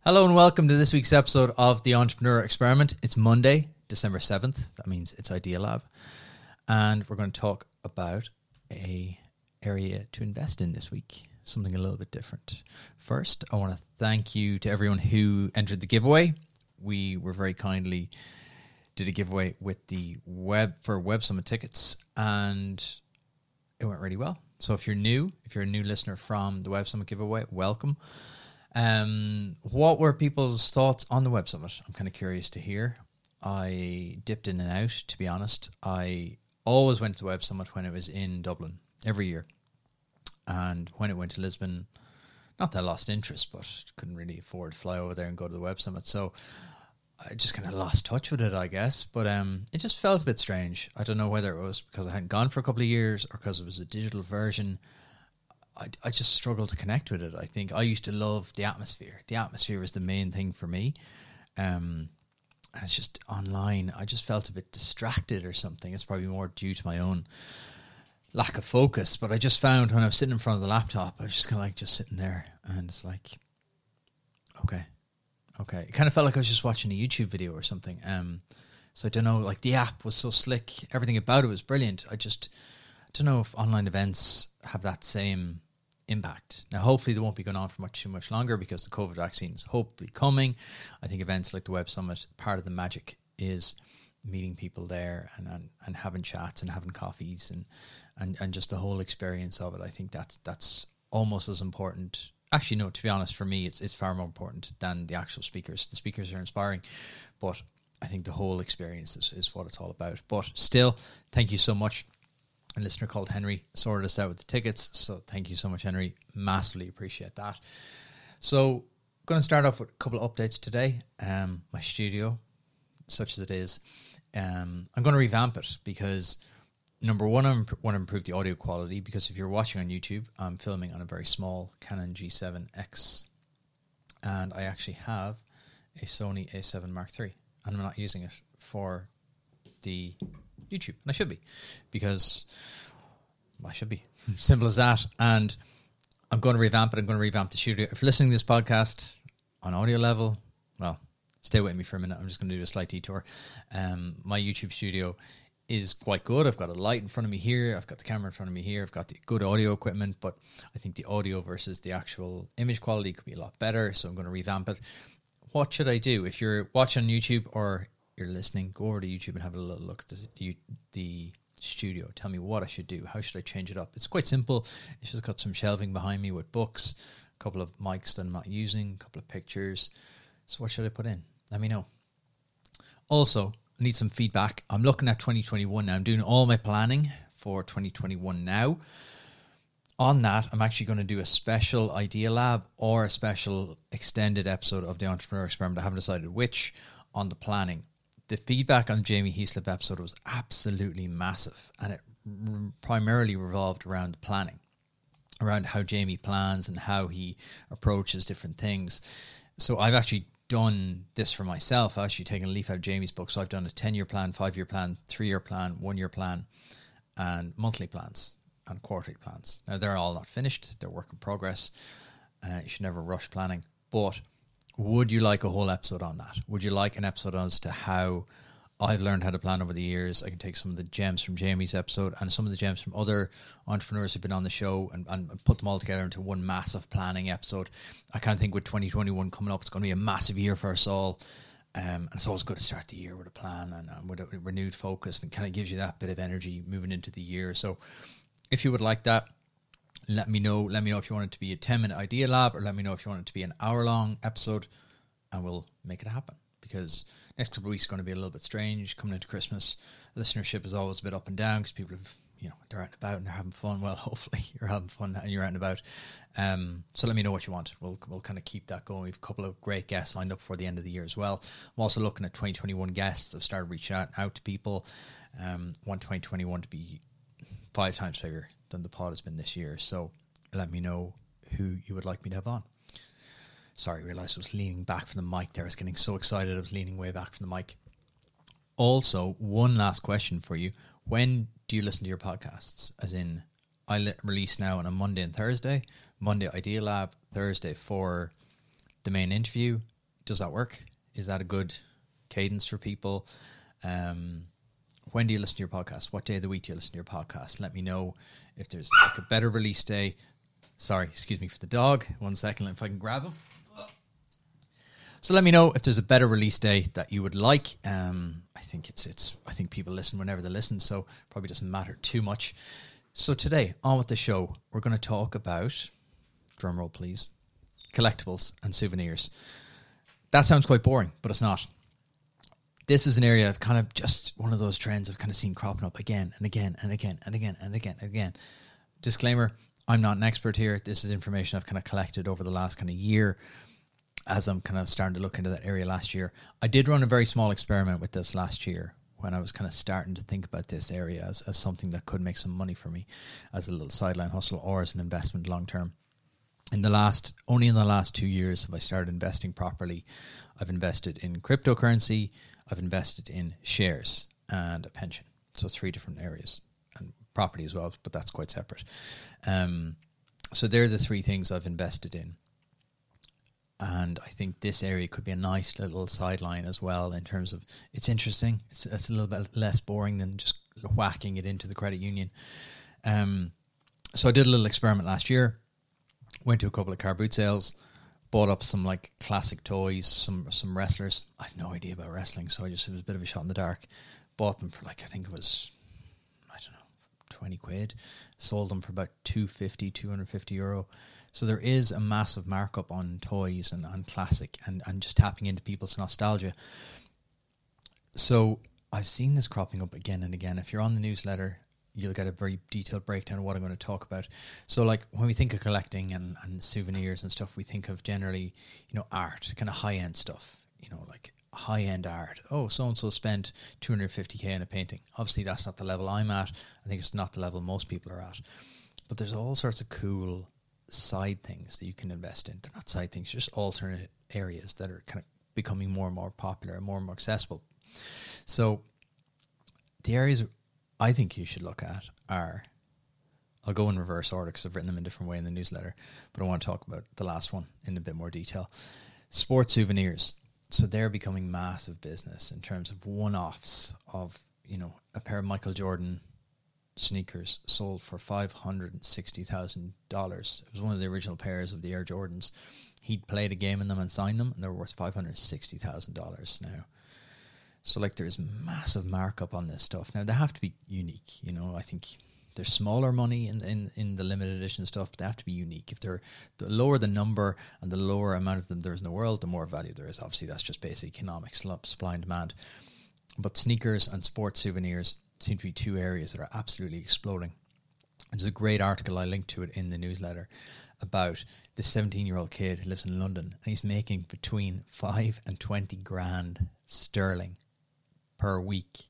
Hello and welcome to this week's episode of The Entrepreneur Experiment. It's Monday, December 7th. That means it's Idea Lab. And we're going to talk about a area to invest in this week, something a little bit different. First, I want to thank you to everyone who entered the giveaway. We were very kindly did a giveaway with the Web Summit tickets, and it went really well. So if you're a new listener from the Web Summit giveaway, welcome. What were people's thoughts on the Web Summit? I'm kind of curious to hear. I dipped in and out, to be honest. I always went to the Web Summit when it was in Dublin every year. And when it went to Lisbon, not that I lost interest, but couldn't really afford to fly over there and go to the Web Summit. So I just kind of lost touch with it, I guess. But it just felt a bit strange. I don't know whether it was because I hadn't gone for a couple of years or because it was a digital version. I just struggled to connect with it. I think I used to love the atmosphere. The atmosphere was the main thing for me. And it's just online. I just felt a bit distracted or something. It's probably more due to my own lack of focus. But I just found when I was sitting in front of the laptop, I was just kind of like just sitting there. And it's like, okay. It kind of felt like I was just watching a YouTube video or something. So I don't know, like the app was so slick. Everything about it was brilliant. I don't know if online events have that same impact. Now, hopefully they won't be going on for too much longer because the COVID vaccine is hopefully coming. I think events like the Web Summit, part of the magic is meeting people there and having chats and having coffees and just the whole experience of it. I think that's almost as important. Actually, no, to be honest, for me, it's far more important than the actual speakers. The speakers are inspiring, but I think the whole experience is what it's all about. But still, thank you so much. A listener called Henry sorted us out with the tickets. So thank you so much, Henry. Massively appreciate that. So going to start off with a couple of updates today. My studio, such as it is, I'm going to revamp it because number one, I want to improve the audio quality because if you're watching on YouTube, I'm filming on a very small Canon G7X and I actually have a Sony A7 Mark III and I'm not using it for the YouTube, and I should be, because I should be. Simple as that. And I'm going to revamp it. I'm going to revamp the studio. If you're listening to this podcast on audio level, well, stay with me for a minute. I'm just going to do a slight detour. My YouTube studio is quite good. I've got a light in front of me here. I've got the camera in front of me here. I've got the good audio equipment, but I think the audio versus the actual image quality could be a lot better. So I'm going to revamp it. What should I do? If you're watching on YouTube or you're listening, go over to YouTube and have a little look at the studio. Tell me what I should do. How should I change it up? It's quite simple. It's just got some shelving behind me with books, a couple of mics that I'm not using, a couple of pictures. So what should I put in? Let me know. Also, I need some feedback. I'm looking at 2021 now. I'm doing all my planning for 2021 now. On that, I'm actually going to do a special Idea Lab or a special extended episode of the Entrepreneur Experiment. I haven't decided which on the planning. The feedback on Jamie Heaslip episode was absolutely massive, and it primarily revolved around planning, around how Jamie plans and how he approaches different things. So I've actually done this for myself. I've actually taken a leaf out of Jamie's book. So I've done a 10-year plan, 5-year plan, 3-year plan, 1-year plan, and monthly plans and quarterly plans. Now, they're all not finished. They're work in progress. You should never rush planning. But would you like a whole episode on that? Would you like an episode as to how I've learned how to plan over the years? I can take some of the gems from Jamie's episode and some of the gems from other entrepreneurs who've been on the show and put them all together into one massive planning episode. I kind of think with 2021 coming up, it's going to be a massive year for us all. And it's always good to start the year with a plan and with a renewed focus, and it kind of gives you that bit of energy moving into the year. So if you would like that, let me know. Let me know if you want it to be a 10-minute Idea Lab, or let me know if you want it to be an hour-long episode, and we'll make it happen. Because next couple of weeks are going to be a little bit strange. Coming into Christmas, listenership is always a bit up and down because people have, they're out and about and they're having fun. Well, hopefully you're having fun and you're out and about. So let me know what you want. We'll kind of keep that going. We've a couple of great guests lined up for the end of the year as well. I'm also looking at 2021 guests. I've started reaching out to people. Want 2021 to be 5 times bigger than the pod has been this year. So let me know who you would like me to have on. Sorry, I realised I was leaning back from the mic there. I was getting so excited I was leaning way back from the mic. Also, one last question for you. When do you listen to your podcasts? As in, I release now on a Monday and Thursday. Monday, Idea Lab. Thursday for the main interview. does that work? Is that a good cadence for people? When do you listen to your podcast? What day of the week do you listen to your podcast? Let me know if there's like a better release day. Sorry, excuse me for the dog. 1 second, if I can grab him. So let me know if there's a better release day that you would like. I think people listen whenever they listen, so probably doesn't matter too much. So today, on with the show, we're going to talk about, drumroll please, collectibles and souvenirs. That sounds quite boring, but it's not. This is an area of kind of just one of those trends I've kind of seen cropping up again and again and again and again and again and again. Disclaimer, I'm not an expert here. This is information I've kind of collected over the last kind of year as I'm kind of starting to look into that area last year. I did run a very small experiment with this last year when I was kind of starting to think about this area as something that could make some money for me as a little sideline hustle or as an investment long term. Only in the last 2 years have I started investing properly. I've invested in cryptocurrency, I've invested in shares and a pension. So 3 different areas, and property as well, but that's quite separate. So they're the 3 things I've invested in. And I think this area could be a nice little sideline as well in terms of it's interesting. It's a little bit less boring than just whacking it into the credit union. So I did a little experiment last year. Went to a couple of car boot sales, bought up some like classic toys, some wrestlers. I have no idea about wrestling, so it was a bit of a shot in the dark. Bought them for like, I think it was, 20 quid. Sold them for about 250 euro. So there is a massive markup on toys and on classic and just tapping into people's nostalgia. So I've seen this cropping up again and again. If you're on the newsletter, you'll get a very detailed breakdown of what I'm going to talk about. So like when we think of collecting and souvenirs and stuff, we think of generally, art, kind of high-end stuff, like high-end art. Oh, so-and-so spent 250k in a painting. Obviously, that's not the level I'm at. I think it's not the level most people are at. But there's all sorts of cool side things that you can invest in. They're not side things, just alternate areas that are kind of becoming more and more popular and more accessible. So the areas I think you should look at are, I'll go in reverse order because I've written them in a different way in the newsletter, but I want to talk about the last one in a bit more detail. Sports souvenirs. So they're becoming massive business in terms of one-offs of, a pair of Michael Jordan sneakers sold for $560,000. It was one of the original pairs of the Air Jordans. He'd played a game in them and signed them, and they were worth $560,000 now. So like there's massive markup on this stuff. Now they have to be unique. I think there's smaller money in the limited edition stuff, but they have to be unique. If they're the lower the number and the lower amount of them there is in the world, the more value there is. Obviously, that's just basic economics, supply and demand. But sneakers and sports souvenirs seem to be 2 areas that are absolutely exploding. There's a great article, I linked to it in the newsletter, about this 17-year-old kid who lives in London, and he's making between 5 and 20 grand sterling per week.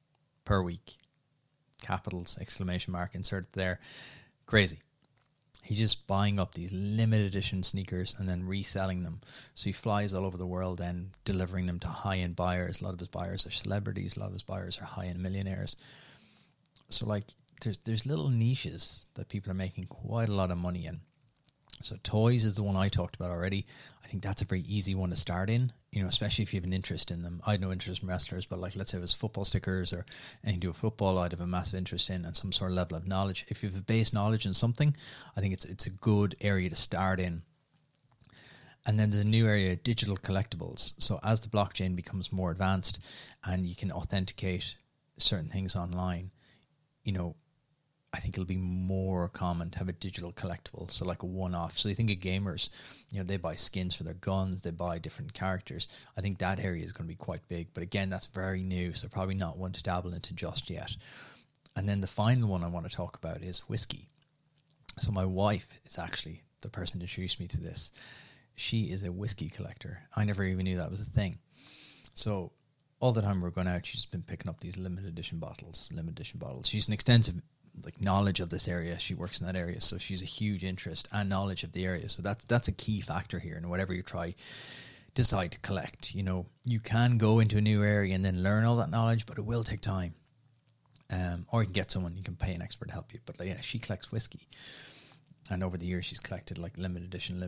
Capitals, exclamation mark, inserted there. Crazy. He's just buying up these limited edition sneakers and then reselling them. So he flies all over the world and delivering them to high-end buyers. A lot of his buyers are celebrities. A lot of his buyers are high-end millionaires. So like there's little niches that people are making quite a lot of money in. So toys is the one I talked about already. I think that's a very easy one to start in, especially if you have an interest in them. I had no interest in wrestlers, but like let's say it was football stickers or anything to do with football, I'd have a massive interest in and some sort of level of knowledge. If you have a base knowledge in something, I think it's a good area to start in. And then there's a new area, digital collectibles. So as the blockchain becomes more advanced and you can authenticate certain things online, I think it'll be more common to have a digital collectible, so like a one-off. So you think of gamers, they buy skins for their guns, they buy different characters. I think that area is going to be quite big. But again, that's very new, so probably not one to dabble into just yet. And then the final one I want to talk about is whiskey. So my wife is actually the person who introduced me to this. She is a whiskey collector. I never even knew that was a thing. So all the time we're going out, she's been picking up these limited edition bottles. She's an extensive knowledge of this area. She works in that area, so she's a huge interest and knowledge of the area. So that's a key factor here. And whatever you decide to collect, you can go into a new area and then learn all that knowledge, but it will take time. Or you can get someone, you can pay an expert to help you. But she collects whiskey. And over the years, she's collected like limited edition.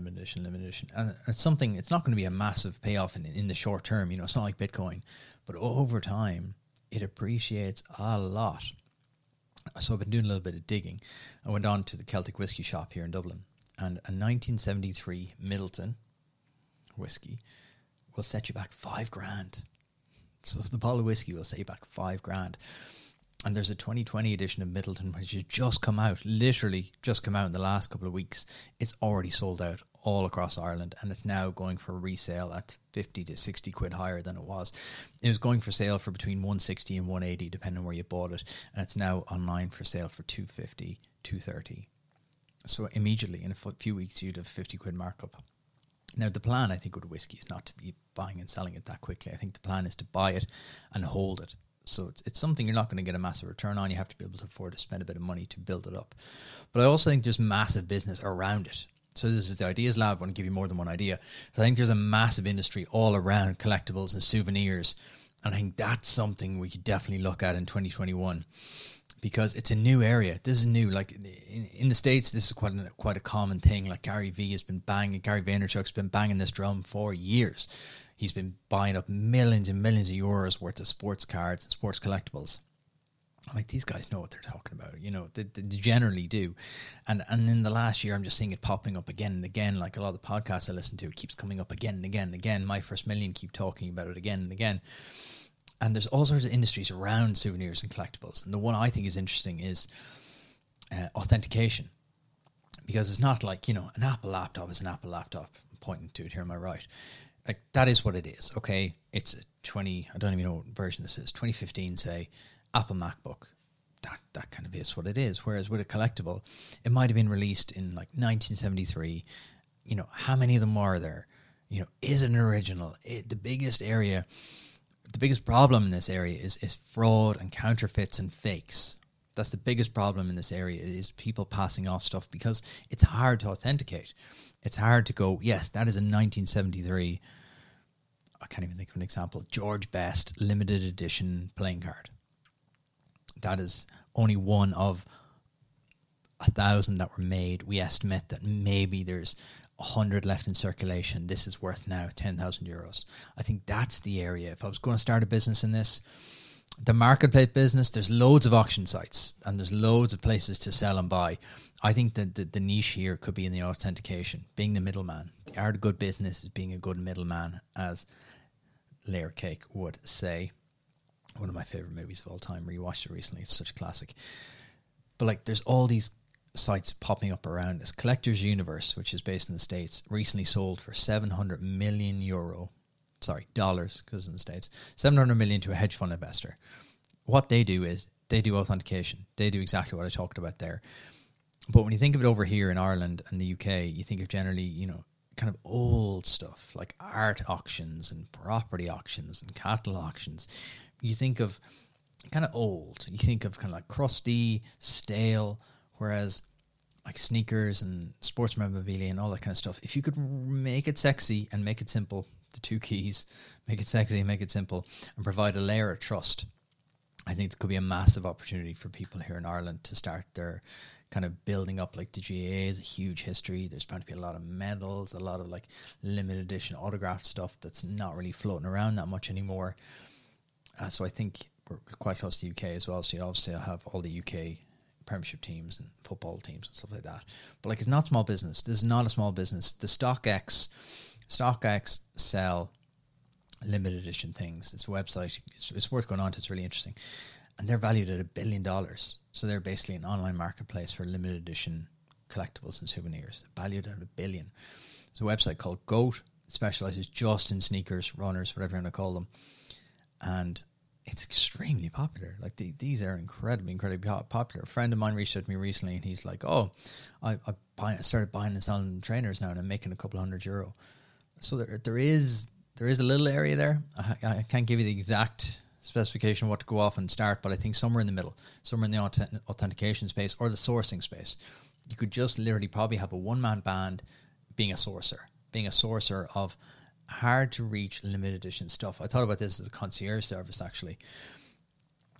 And it's something, it's not going to be a massive payoff in the short term. You know, it's not like Bitcoin. But over time, it appreciates a lot. So I've been doing a little bit of digging. I went on to the Celtic whiskey shop here in Dublin. And a 1973 Middleton whiskey will set you back $5,000. So the bottle of whiskey will set you back $5,000. And there's a 2020 edition of Middleton which has just come out, literally just come out in the last couple of weeks. It's already sold out all across Ireland, and it's now going for resale at 50 to 60 quid higher than it was. It was going for sale for between 160 and 180 depending on where you bought it, and it's now online for sale for 250, 230. So immediately in a few weeks you'd have 50 quid markup. Now the plan, I think, with whiskey is not to be buying and selling it that quickly. I think the plan is to buy it and hold it. So it's something you're not going to get a massive return on. You have to be able to afford to spend a bit of money to build it up. But I also think there's massive business around it. So this is the Ideas Lab. I want to give you more than one idea. So I think there's a massive industry all around collectibles and souvenirs. And I think that's something we could definitely look at in 2021 because it's a new area. This is new. Like in the States, this is quite a common thing. Like Gary Vaynerchuk's been banging this drum for years. He's been buying up millions and millions of euros worth of sports cards and sports collectibles. Like, these guys know what they're talking about, you know, they generally do. And in the last year, I'm just seeing it popping up again and again. Like a lot of the podcasts I listen to, it keeps coming up again and again and again. My First Million keep talking about it again and again. And there's all sorts of industries around souvenirs and collectibles. And the one I think is interesting is authentication. Because it's not like, you know, an Apple laptop is an Apple laptop. I'm pointing to it here on my right. Like, that is what it is, okay? It's a I don't even know what version this is, 2015, say, Apple MacBook. That kind of is what it is. Whereas with a collectible, it might have been released in like 1973. You know, how many of them are there? You know, is it an original? The biggest problem in this area is fraud and counterfeits and fakes. That's the biggest problem in this area, is people passing off stuff because it's hard to authenticate. It's hard to go, yes, that is a 1973, I can't even think of an example, George Best limited edition playing card. That is only one of 1,000 that were made. We estimate that maybe there's 100 left in circulation. This is worth now 10,000 euros. I think that's the area. If I was going to start a business in this, the marketplace business, there's loads of auction sites and there's loads of places to sell and buy. I think that the niche here could be in the authentication, being the middleman. The art of good business is being a good middleman, as Layer Cake would say. One of my favorite movies of all time. Rewatched it recently. It's such a classic. But like, there's all these sites popping up around this. Collector's Universe, which is based in the States, recently sold for 700 million euro. Sorry, dollars, because in the States. 700 million to a hedge fund investor. What they do is they do authentication. They do exactly what I talked about there. But when you think of it over here in Ireland and the UK, you think of generally, you know, kind of old stuff like art auctions and property auctions and cattle auctions. You think of kind of old. You think of kind of like crusty, stale, whereas like sneakers and sports memorabilia and all that kind of stuff, if you could make it sexy and make it simple, the two keys, make it sexy and make it simple, and provide a layer of trust, I think there could be a massive opportunity for people here in Ireland to start their kind of building up. Like the GAA is a huge history. There's bound to be a lot of medals, a lot of like limited edition autographed stuff that's not really floating around that much anymore. So I think we're quite close to the UK as well. So you obviously have all the UK Premiership teams and football teams and stuff like that. But like, it's not small business. This is not a small business. The StockX sell limited edition things. It's a website. It's worth going on to. It's really interesting. And they're valued at $1 billion. So they're basically an online marketplace for limited edition collectibles and souvenirs, valued at $1 billion. There's a website called GOAT. It specializes just in sneakers, runners, whatever you want to call them. And it's extremely popular. Like these are incredibly popular. A friend of mine reached out to me recently and he's like, oh, I started buying this on trainers now and I'm making a couple €100. So there is a little area there. I can't give you the exact specification of what to go off and start, but I think somewhere in the middle, somewhere in the authentication space or the sourcing space, you could just literally probably have a one-man band being a sourcer of hard to reach limited edition stuff. I thought about this as a concierge service, actually.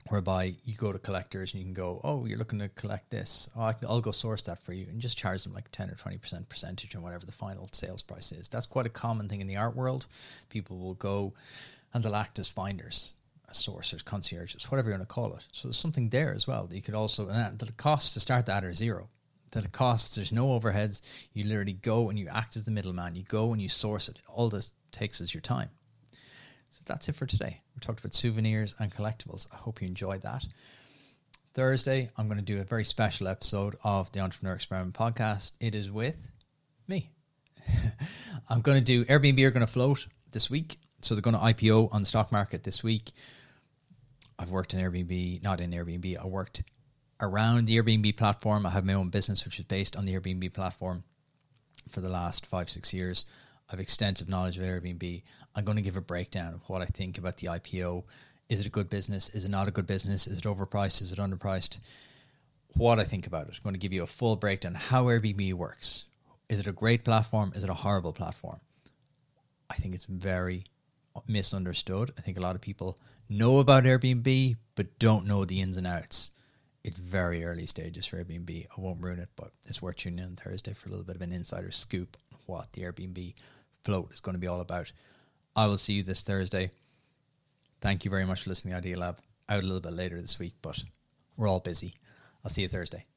whereby you go to collectors and you can go, oh, you're looking to collect this. Oh, I'll go source that for you, and just charge them like 10 or 20% percentage on whatever the final sales price is. That's quite a common thing in the art world. People will go and they'll act as finders, as sourcers, concierges, whatever you want to call it. So there's something there as well. You could also, and the costs to start that are zero. That it costs, there's no overheads. You literally go and you act as the middleman. You go and you source it. All this takes is your time. So that's it for today. We talked about souvenirs and collectibles. I hope you enjoyed that. Thursday, I'm going to do a very special episode of the Entrepreneur Experiment podcast. It is with me. I'm going to do, Airbnb are going to float this week. So they're going to IPO on the stock market this week. I've worked in Airbnb, not in Airbnb. I worked around the Airbnb platform. I have my own business, which is based on the Airbnb platform for the last 5-6 years. I have extensive knowledge of Airbnb. I'm going to give a breakdown of what I think about the IPO. Is it a good business? Is it not a good business? Is it overpriced? Is it underpriced? What I think about it. I'm going to give you a full breakdown how Airbnb works. Is it a great platform? Is it a horrible platform? I think it's very misunderstood. I think a lot of people know about Airbnb but don't know the ins and outs. It's very early stages for Airbnb. I won't ruin it, but it's worth tuning in on Thursday for a little bit of an insider scoop on what the Airbnb float is going to be all about. I will see you this Thursday. Thank you very much for listening to Idea Lab. Out a little bit later this week, but we're all busy. I'll see you Thursday.